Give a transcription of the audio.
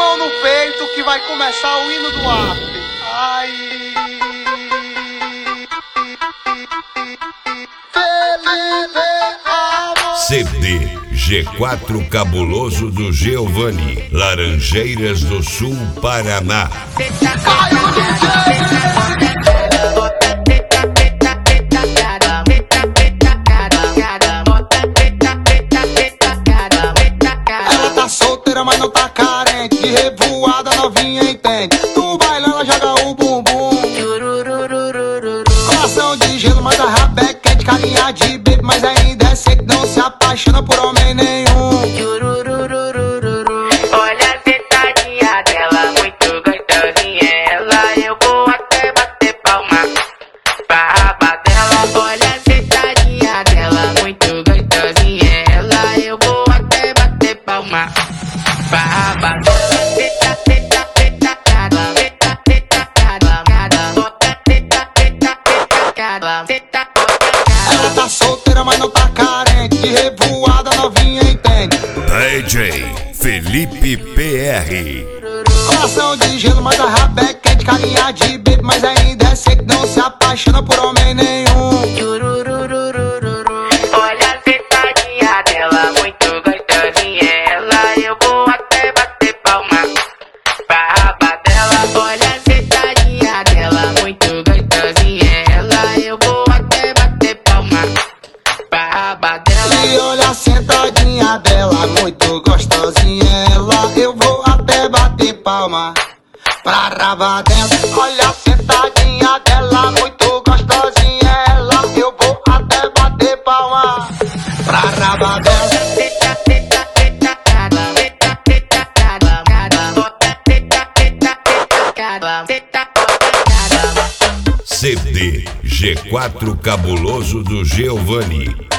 mão no peito que vai começar o hino do after. Ai. CD G4 Cabuloso do Giovanni, Laranjeiras do Sul, Paraná. Ela tá solteira, mas não tá carente. De revoada, novinha entende. No baile ela joga o bumbum. Coração de gelo, mas a rabeca é de carinha de bebê. Mas ainda é seco, não se apaixona por homem nenhum. Olha a sentadinha dela, muito gostosinha ela. Eu vou até bater palma pra raba dela. Olha a sentadinha dela, muito gostosinha ela. Eu vou até bater palma pra raba dela. Ela tá solteira, mas não tá carente. De revoada, novinha entende. DJ Felipe PR. Coração de gelo, mas a rabeca é de carinha de bebê. Mas ainda é seco, não se apaixona por homem nenhum. Olha a sentadinha dela, muito gostosinha ela. Eu vou até bater palma pra raba dela. Olha a sentadinha dela, muito gostosinha ela. Eu vou até bater palma pra raba dela. E olha a sentadinha dela, muito gostosinha ela. Eu vou até bater palma pra raba dela. Olha a sentadinha dela, muito gostosinha ela. Eu vou até bater palma pra raba dela. CD G4 Cabuloso do Giovanni.